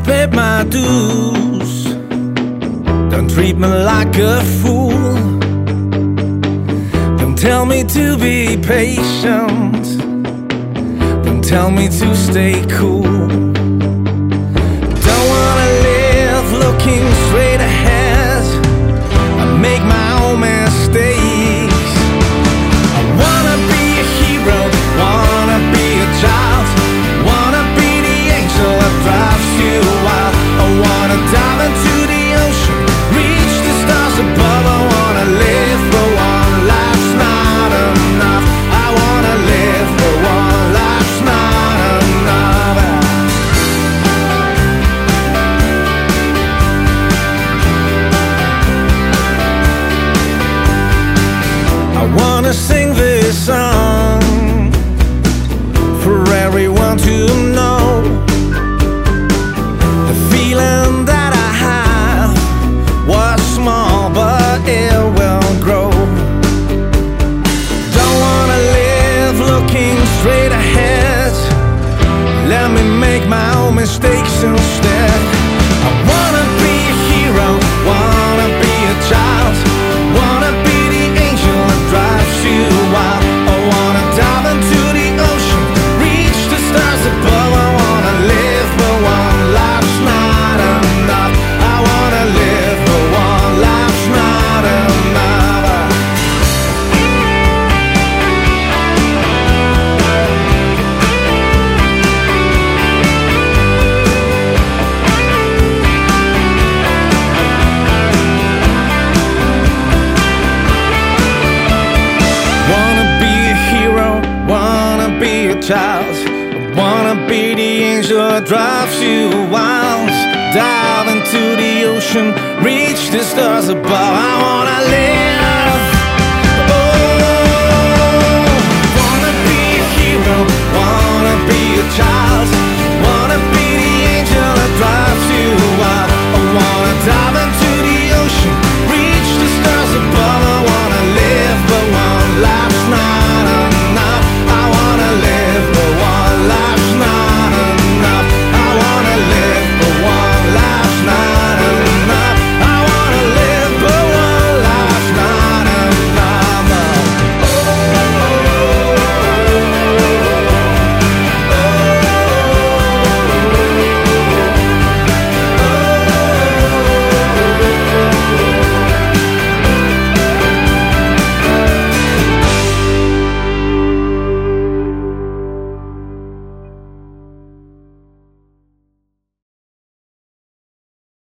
paid my dues. Don't treat me like a fool. Don't tell me to be patient. Don't tell me to stay cool. Don't wanna live looking straight ahead. I make my own mistakes. I wanna be a hero, wanna be a child, wanna be the angel that drives you wild. I wanna dive into the ocean, reach the stars above. I wanna live for one, life's not enough. I wanna live for one, life's not enough. I wanna sing this song for everyone to know. The feeling that I have was small, but it will grow. Don't wanna live looking straight ahead. Let me make my own mistakes instead. I wanna be a hero, wanna be a child, wanna be the angel that drives you wild. I wanna dive into the ocean, reach the stars above. I wanna live for one, life's not enough. I wanna live for one, life's not enough. Wanna be a hero, wanna be a child, wanna be the angel that drives you wild. Dive into the ocean, reach the stars above. I wanna